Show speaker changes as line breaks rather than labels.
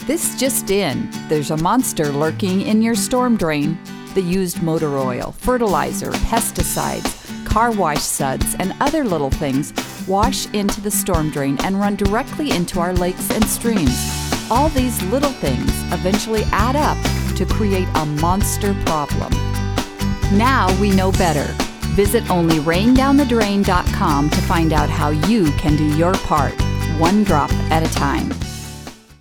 This just in, there's a monster lurking in your storm drain. The used motor oil, fertilizer, pesticides, car wash suds, and other little things wash into the storm drain and run directly into our lakes and streams. All these little things eventually add up to create a monster problem. Now we know better. Visit onlyraindownthedrain.com to find out how you can do your part, one drop at a time.